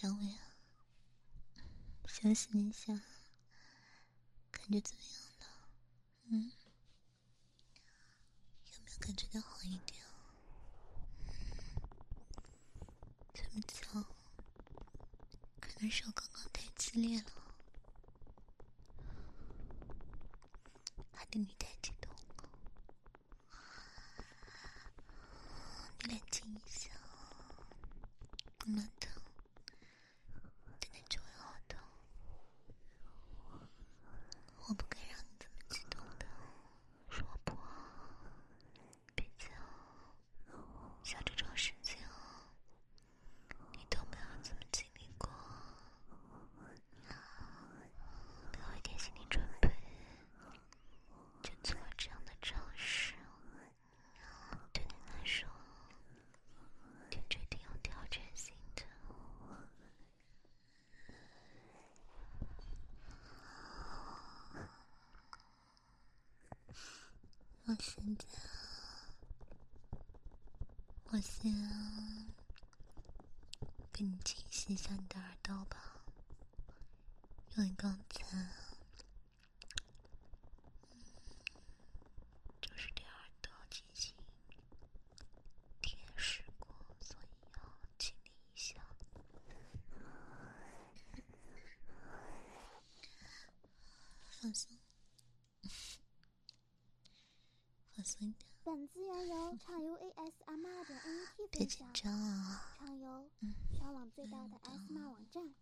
小伟啊，休息一下，感觉怎么样了？有没有感觉到好一点？这么巧，可能是我刚刚太激烈了，还对你太激动了。你冷静一下，慢慢的，等等就会好的。我不该让你这么激动的，是我不好。毕竟，像这种事情，你都没有怎么经历过，没有一点心理准备，就做了这样的尝试，对你来说，简直挺有挑战性的。我先给你清洗一下你的耳道吧，因为刚才就是对耳道进行贴拭过，所以要清理一下。放松，放松一点。 本资源由畅游 ASMR.NET 别紧分享， 张啊！ 畅游全网最大的 ASMR 网站。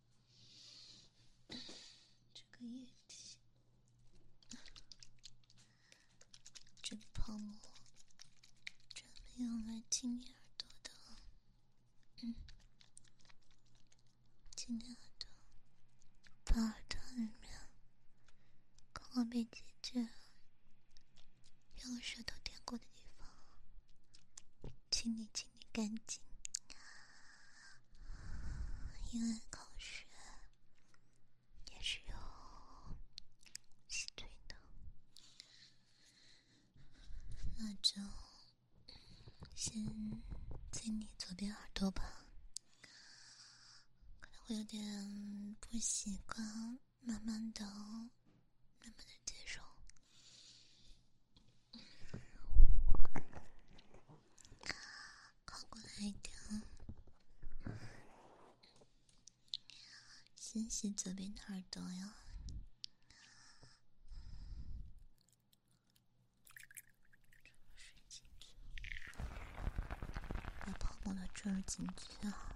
这个液体，这个泡沫，专门用来清理耳朵的。清理耳朵，把耳朵里面刚刚被解决、用舌头舔过的地方清理干净。因为口水也是有细菌的，那就先清理左边耳朵吧，可能会有点不习惯，慢慢的接受。靠过来一点，先洗左边的耳朵呀。水进去，把泡沫的注入进去啊。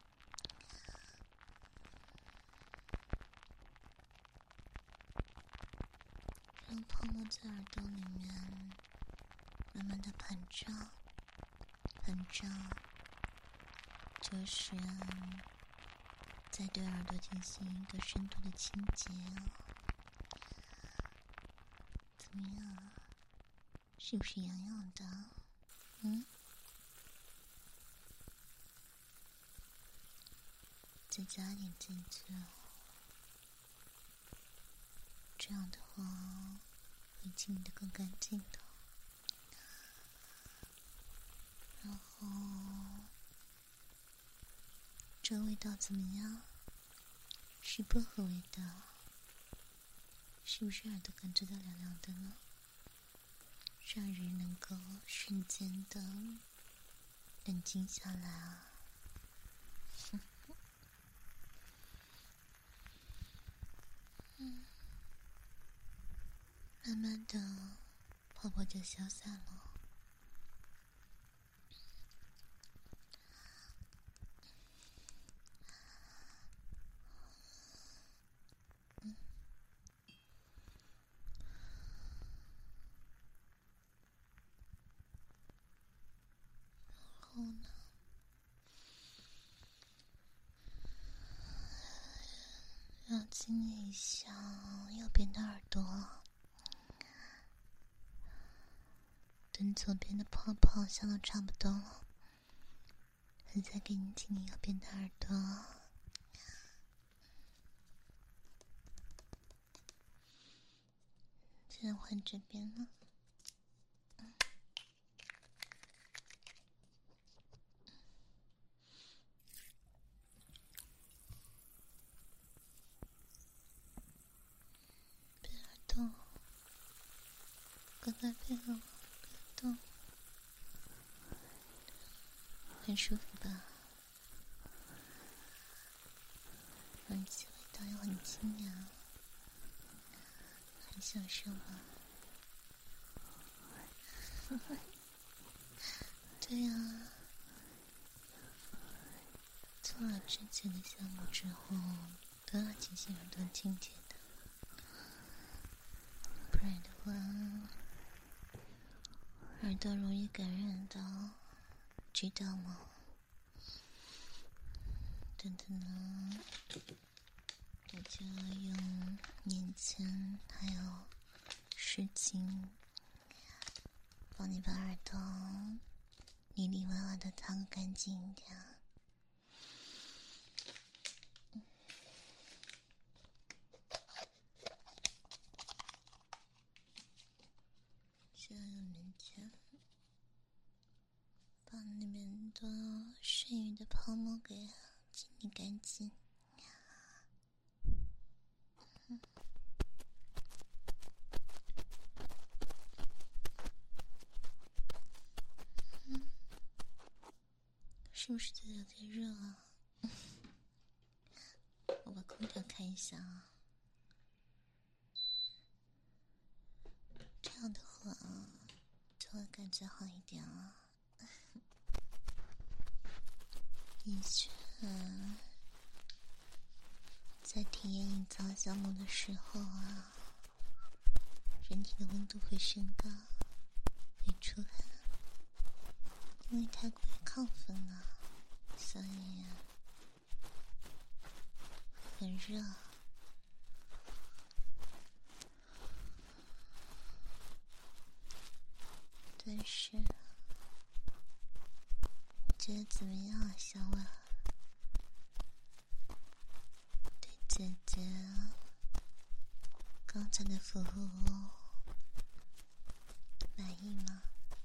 让泡沫在耳朵里面慢慢的膨胀，就是在对耳朵进行一个深度的清洁啊。怎么样啊？是不是痒痒的？再加点进去，这样的话会清理得更干净的。然后这味道怎么样？是薄荷味道，是不是耳朵感觉到凉凉的呢？让人能够瞬间的冷静下来啊。慢慢的泡泡就消散了。然后呢，要清理一下右边的耳朵，等左边的泡泡消得差不多了，我再给你清理右边的耳朵。现在换这边了。 在配合我动，很舒服吧？而且味道又很清凉，很享受吧？对呀、做了之前的项目之后，都要进行耳朵清洁的，不然的话，耳朵容易感染到，知道吗？等等呢，我就要用棉签还有湿巾，帮你把耳朵里里外外的擦个干净一点。现在用棉签把里面的剩余的泡沫给清理干净。是不是觉得有点热啊？我把空调开一下啊。这样的话就会感觉好一点啊。的确，在体验营造项目的时候啊，人体的温度会升高，会出汗，因为太过于亢奋了，所以很热。但是你觉得怎么样啊，小婉？对姐姐刚才的服务满意吗？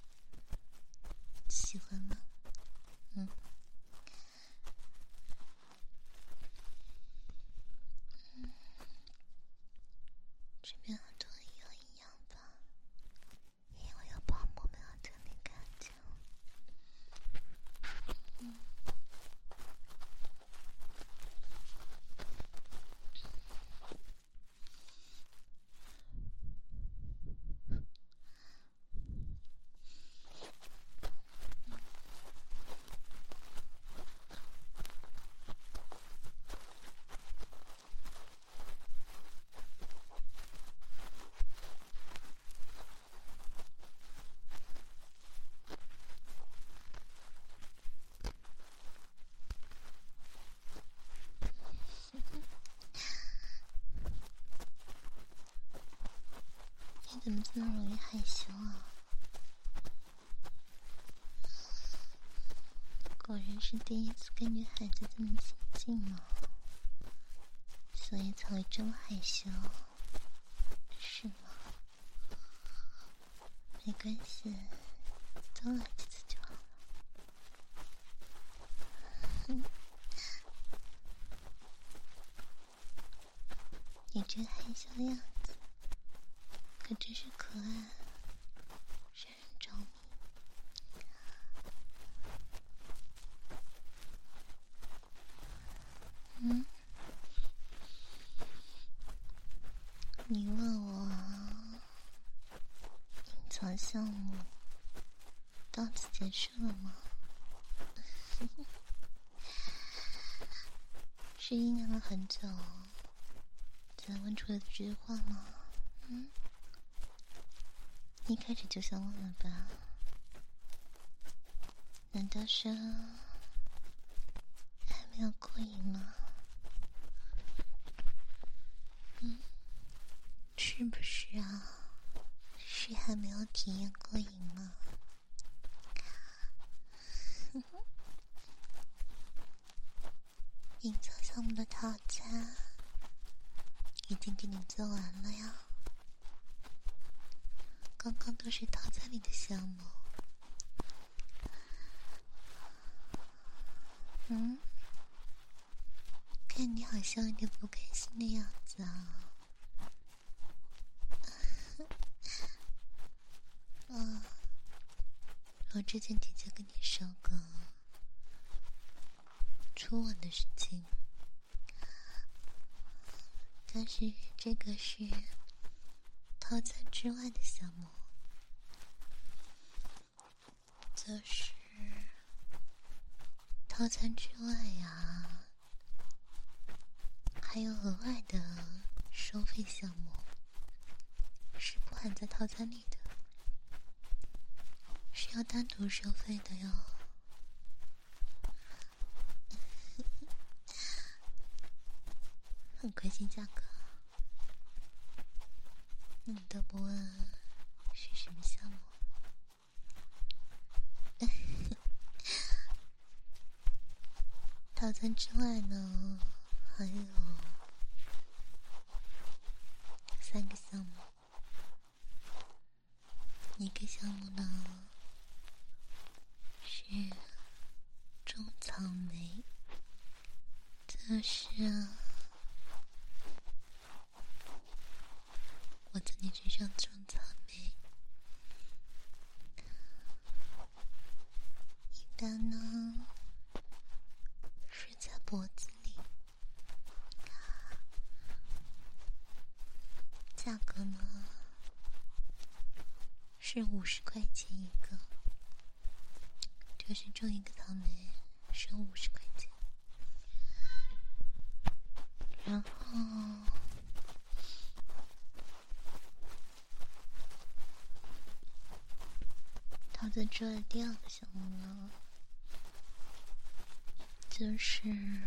喜欢吗？这边耳朵也有一样吧，因为有泡沫没有整理干净。你怎么这么容易害羞啊？果然是第一次跟女孩子这么亲近嘛，所以才会这么害羞，是吗？没关系，多来几次就好了。你这害羞的样子可真是可爱，让人着迷。你问我隐藏项目到此结束了吗？是酝酿了很久才问出了这句话吗？一开始就想问了吧？难道是还没有过瘾吗？是不是啊？是还没有体验过瘾吗？隐藏项目的套餐已经给你做完了呀，刚刚都是套餐里的项目。看你好像有点不开心的样子啊。 我之前姐姐跟你说过初吻的事情，但是这个是套餐之外的项目，就是套餐之外呀，还有额外的收费项目，是不含在套餐里的，是要单独收费的哟。很关心价格，那你都不问是什么项目？套餐之外呢，还有3个项目。一个项目呢是种草莓，就是我在你身上种草莓。一般呢是在脖子里，价格呢是50块钱一个，就是种一个草莓收50块钱。然后套在这儿第2个项目呢，就是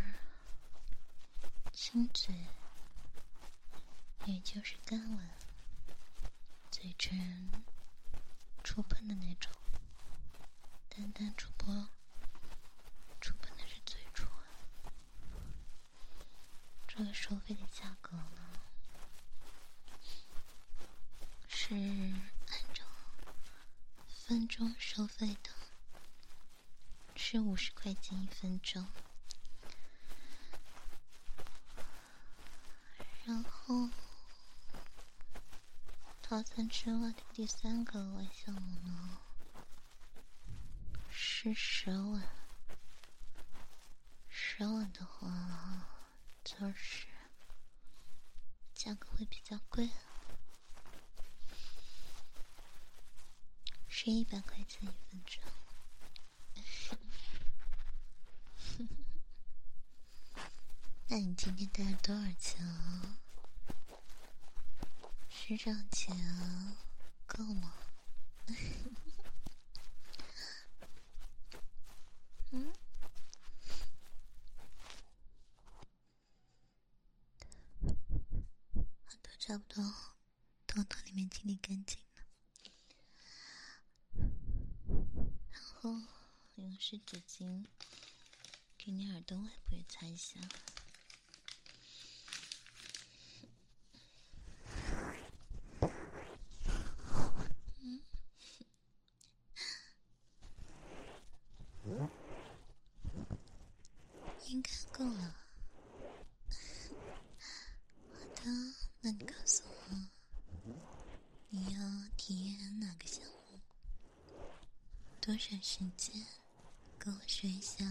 亲嘴，也就是干吻，嘴唇触碰的那种，单单触碰的是嘴唇。这个收费的价格呢，是按照分钟收费的，是50块钱1分钟。然后套餐之外的第3个额外项目呢，是舌吻。舌吻的话，就是价格会比较贵，是100块钱1分钟。那你今天带了多少钱啊？市场钱啊，够吗？嗯，好的，差不多，头里面清理干净了，然后用湿纸巾给你耳朵外部也擦一下。应该够了。好的，那你告诉我，你要体验哪个项目？多少时间？跟我说一下。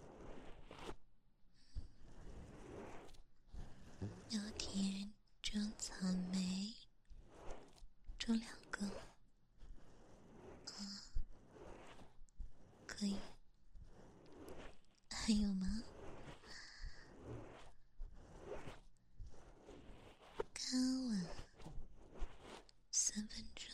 要体验种草莓，种2个。可以。还有吗？干吻3分钟。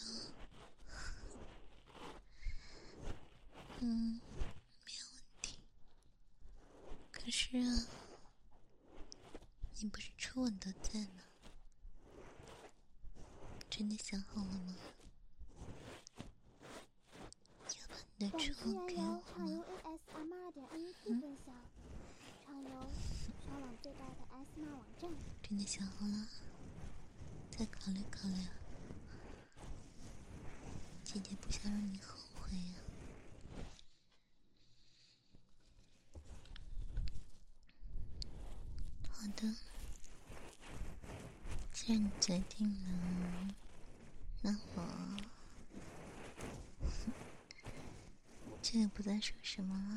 没有问题。可是啊，你不是初吻都在吗？真的想好了吗？要把你的初吻给我畅游吗 ？AS-AMA.NET 分享，畅游全网最大的 ASMR 网站。 真的想好了？再考虑考虑。姐姐不想让你后悔呀。好的，既然你决定了，那我这个不再说什么了，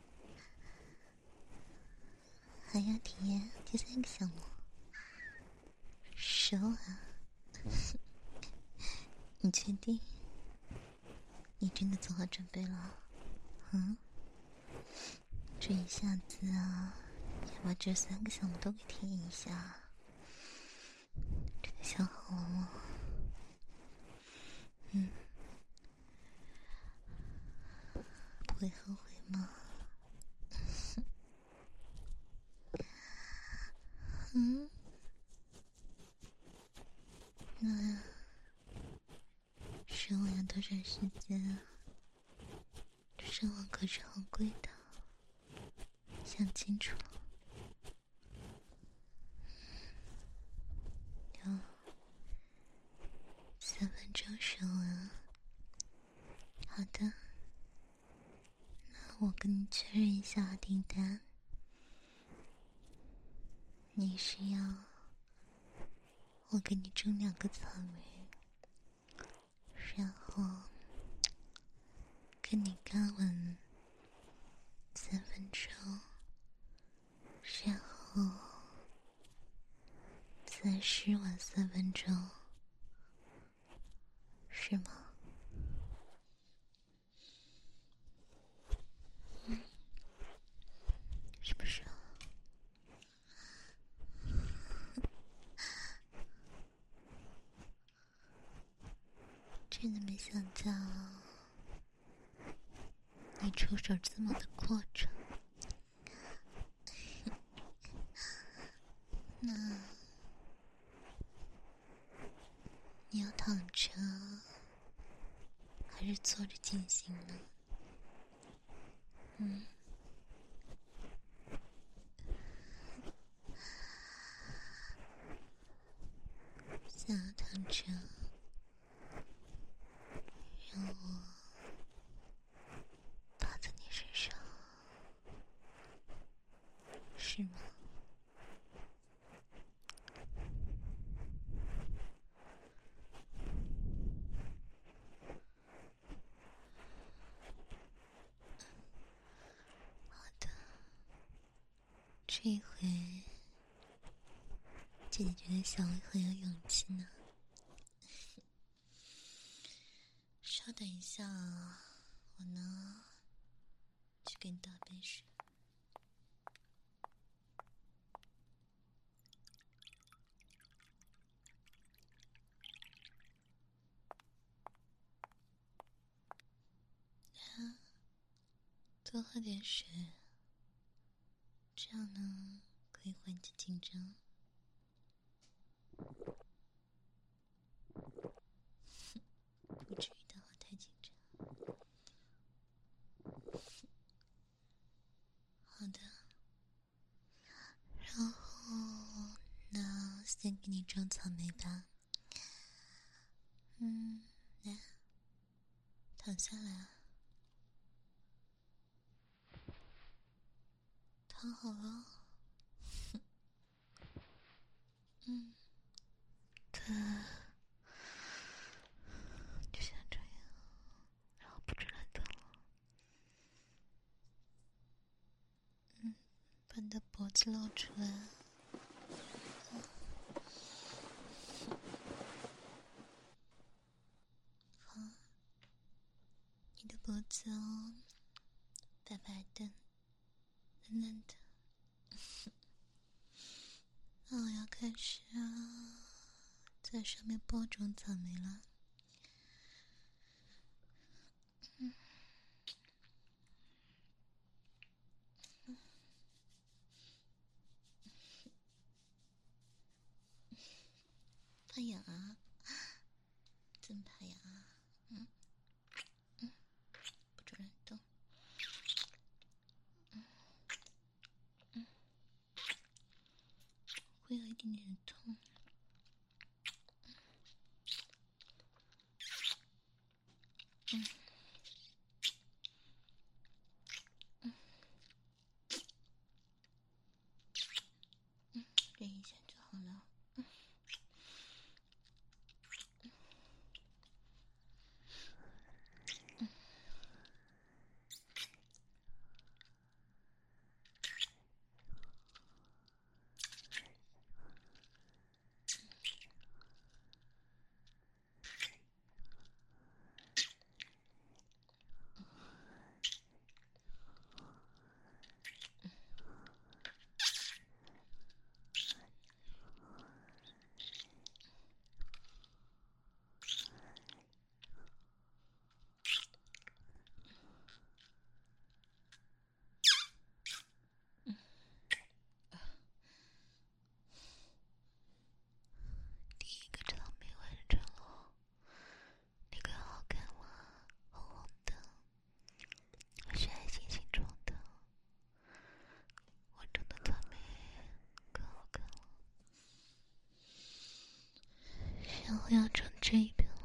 还要体验第3个项目，手啊！你确定？你真的做好准备了？这一下子啊，要把这3个项目都给体验一下。真的想好了吗？不会后悔吗？那上网要多长时间啊？上网可是很贵的，想清楚了。要3分钟上完。好的，那我跟你确认一下订单。你是要我给你种2个草莓，然后跟你干吻3分钟，然后再湿吻3分钟，是吗？是不是啊？真的没想到你出手这么的阔绰。那你要躺着还是坐着进行呢？想要躺着，让我趴在你身上，是吗？好的，这一回姐姐觉得小薇很有勇气呢。稍等一下啊，我呢去给你倒杯水。多喝点水，这样呢可以缓解紧张。不至于的话太紧张。好的，然后那先给你种草莓吧。来，躺下来。躺好了。对，就像这样，然后不准乱动。把你的脖子露出来。好，你的脖子哦，白白的，嫩嫩的。那我要开始在上面播种草莓了。怕痒啊？真怕痒啊？不准乱动。会有一点点痛。忍一下就好了。 然后要转这一边了。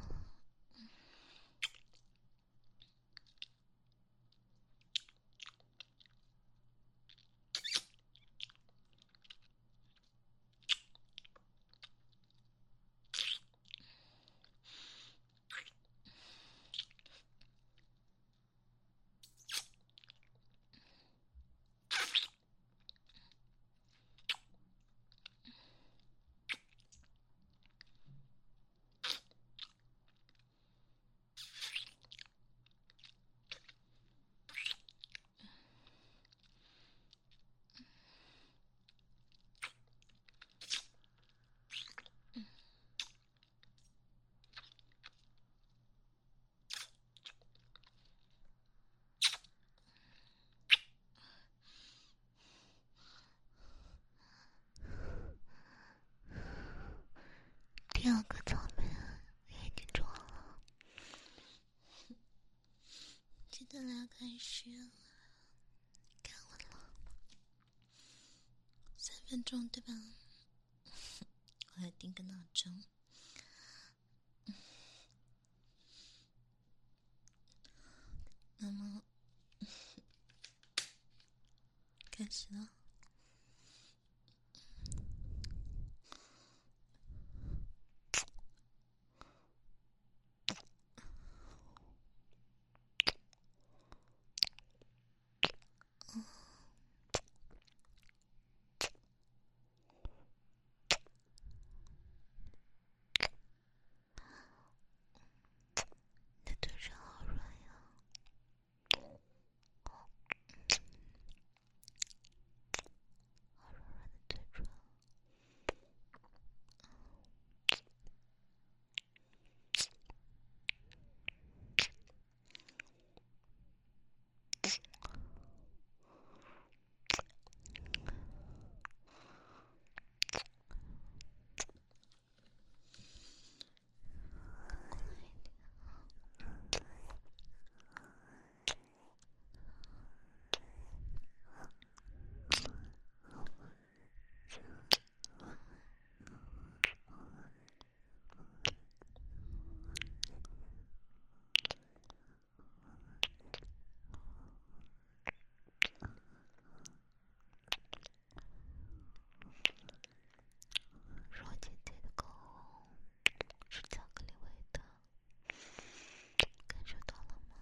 第二个草莓也已经装了，记得来开始，该我了，3分钟对吧？我来定个闹钟。那么开始了。你的腿上好软呀，好软软的腿唇。若姐姐的口红是巧克力味的，感受到了吗？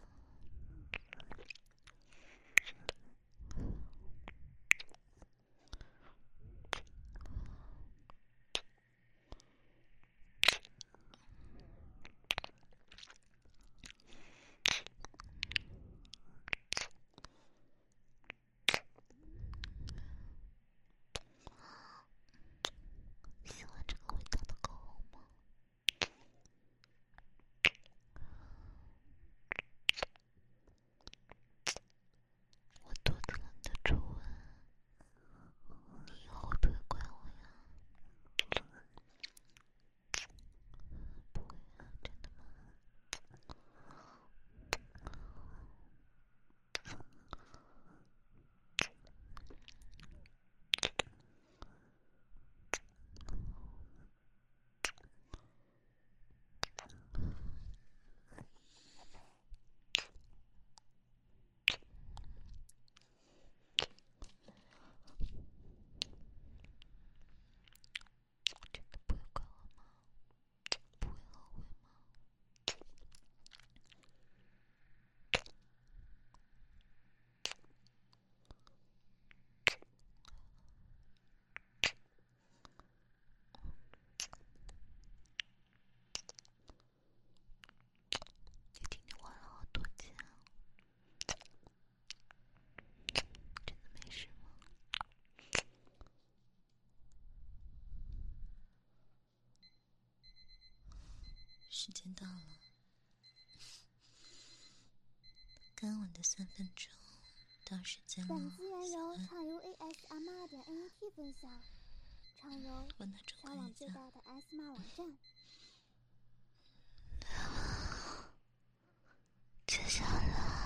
喜欢这个味道的口红吗？我夺得了你的初吻，你以后会不会怪我呀？不会啊，真的吗？真的不会怪我吗？不会后悔吗？你今天花了好多钱啊，真的没事吗？时间到了，跟我的3分钟到时间了。 本资源由畅游 ASMR.net 分享，畅游我拿着全网最大的 ASMR 网站。 接下来